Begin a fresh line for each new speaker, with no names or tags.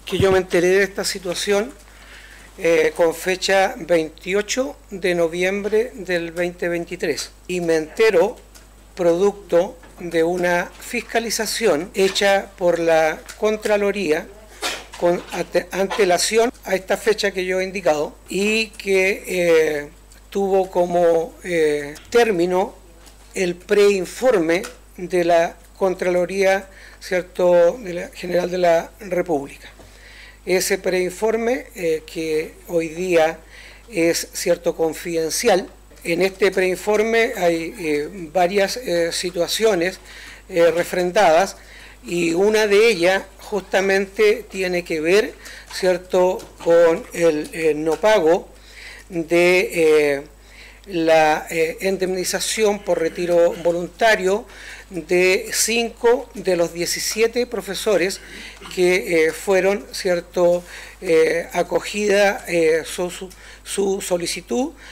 que yo me enteré de esta situación con fecha 28 de noviembre del 2023 y me entero producto de una fiscalización hecha por la Contraloría con antelación a esta fecha que yo he indicado y que tuvo como término el preinforme de la Contraloría, ¿cierto?, General de la República. Ese preinforme que hoy día es, ¿cierto?, confidencial. En este preinforme hay varias situaciones refrendadas y una de ellas justamente tiene que ver, ¿cierto?, con el no pago de la indemnización por retiro voluntario de 5 de los 17 profesores que fueron, ¿cierto?, acogida su solicitud